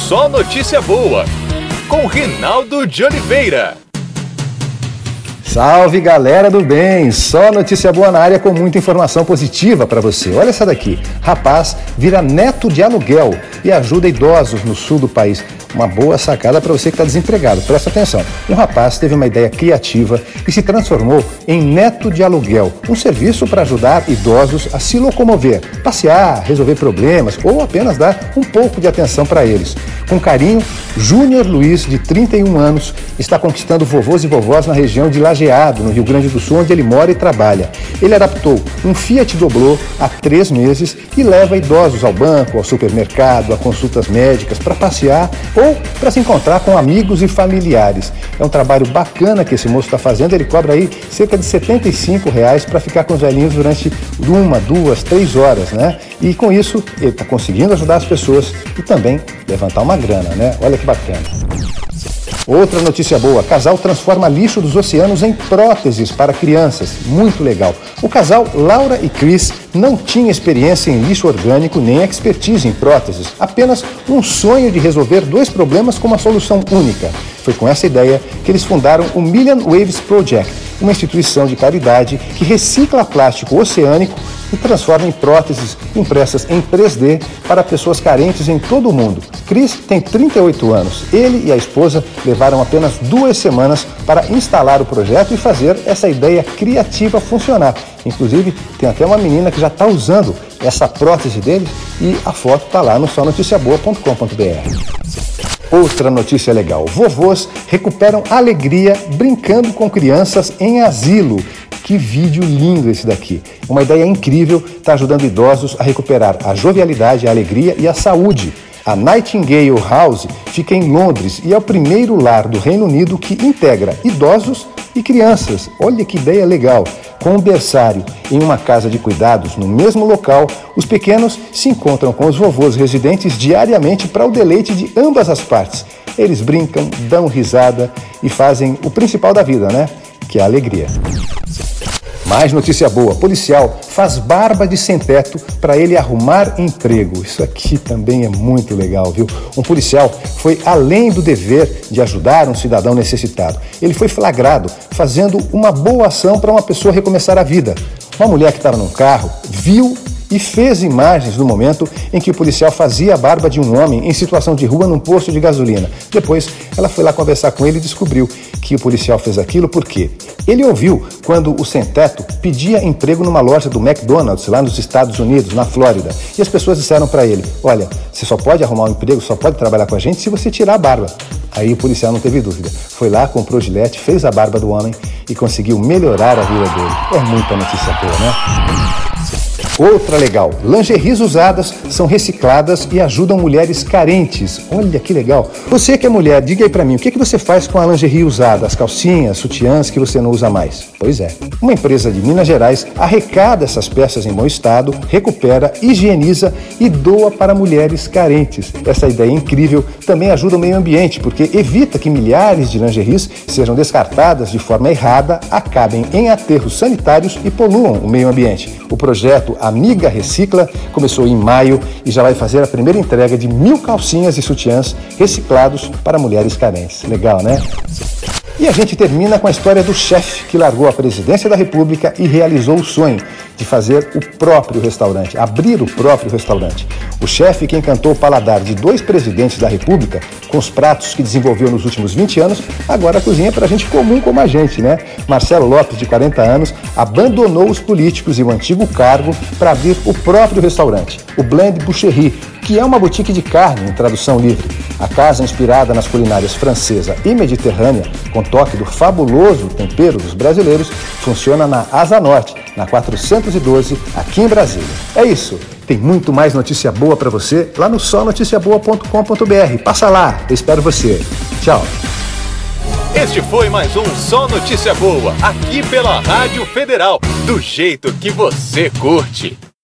Só Notícia Boa, com Rinaldo de Oliveira. Salve, galera do bem! Só notícia boa na área com muita informação positiva para você. Olha essa daqui. Rapaz vira neto de aluguel e ajuda idosos no sul do país. Uma boa sacada para você que está desempregado. Presta atenção. Um rapaz teve uma ideia criativa e se transformou em neto de aluguel. Um serviço para ajudar idosos a se locomover, passear, resolver problemas ou apenas dar um pouco de atenção para eles. Com carinho, Júnior Luiz, de 31 anos, está conquistando vovôs e vovós na região de Lajeado, no Rio Grande do Sul, onde ele mora e trabalha. Ele adaptou um Fiat Doblô há 3 meses e leva idosos ao banco, ao supermercado, a consultas médicas, para passear ou para se encontrar com amigos e familiares. É um trabalho bacana que esse moço está fazendo. Ele cobra aí cerca de R$75 para ficar com os velhinhos durante 1, 2, 3 horas, né? E com isso, ele está conseguindo ajudar as pessoas e também levantar uma grana, né? Olha que bacana. Outra notícia boa, casal transforma lixo dos oceanos em próteses para crianças. Muito legal. O casal Laura e Chris não tinha experiência em lixo orgânico nem expertise em próteses, apenas um sonho de resolver 2 problemas com uma solução única. Foi com essa ideia que eles fundaram o Million Waves Project, uma instituição de caridade que recicla plástico oceânico e transforma em próteses impressas em 3D para pessoas carentes em todo o mundo. Chris tem 38 anos. Ele e a esposa levaram apenas 2 semanas para instalar o projeto e fazer essa ideia criativa funcionar. Inclusive, tem até uma menina que já está usando essa prótese deles e a foto está lá no sonoticiaboa.com.br. Outra notícia legal. Vovôs recuperam alegria brincando com crianças em asilo. Que vídeo lindo esse daqui. Uma ideia incrível, está ajudando idosos a recuperar a jovialidade, a alegria e a saúde. A Nightingale House fica em Londres e é o primeiro lar do Reino Unido que integra idosos e crianças. Olha que ideia legal. Com um berçário em uma casa de cuidados no mesmo local, os pequenos se encontram com os vovôs residentes diariamente para o deleite de ambas as partes. Eles brincam, dão risada e fazem o principal da vida, né? Que é a alegria. Mais notícia boa, policial faz barba de sem-teto para ele arrumar emprego. Isso aqui também é muito legal, viu? Um policial foi além do dever de ajudar um cidadão necessitado. Ele foi flagrado fazendo uma boa ação para uma pessoa recomeçar a vida. Uma mulher que estava num carro viu e fez imagens do momento em que o policial fazia a barba de um homem em situação de rua num posto de gasolina. Depois, ela foi lá conversar com ele e descobriu que o policial fez aquilo porque ele ouviu quando o sem-teto pedia emprego numa loja do McDonald's, lá nos Estados Unidos, na Flórida. E as pessoas disseram para ele: olha, você só pode arrumar um emprego, só pode trabalhar com a gente se você tirar a barba. Aí o policial não teve dúvida. Foi lá, comprou gilete, fez a barba do homem e conseguiu melhorar a vida dele. É muita notícia boa, né? Outra legal, lingeries usadas são recicladas e ajudam mulheres carentes. Olha que legal. Você que é mulher, diga aí pra mim, o que você faz com a lingerie usada, as calcinhas, sutiãs que você não usa mais? Pois é, uma empresa de Minas Gerais arrecada essas peças em bom estado, recupera, higieniza e doa para mulheres carentes. Essa ideia incrível também ajuda o meio ambiente, porque evita que milhares de lingeries sejam descartadas de forma errada, acabem em aterros sanitários e poluam o meio ambiente. O projeto Amiga Recicla começou em maio e já vai fazer a primeira entrega de 1.000 calcinhas e sutiãs reciclados para mulheres carentes. Legal, né? E a gente termina com a história do chefe que largou a presidência da República e realizou o sonho de fazer o próprio restaurante, abrir o próprio restaurante. O chefe que encantou o paladar de 2 presidentes da República com os pratos que desenvolveu nos últimos 20 anos, agora cozinha para gente comum como a gente, né? Marcelo Lopes, de 40 anos, abandonou os políticos e o antigo cargo para abrir o próprio restaurante, o Blend Boucherie, que é uma boutique de carne em tradução livre. A casa, inspirada nas culinárias francesa e mediterrânea, com toque do fabuloso tempero dos brasileiros, funciona na Asa Norte, na 412, aqui em Brasília. É isso. Tem muito mais notícia boa para você lá no sonoticiaboa.com.br. Passa lá, eu espero você. Tchau. Este foi mais um Só Notícia Boa, aqui pela Rádio Federal, do jeito que você curte.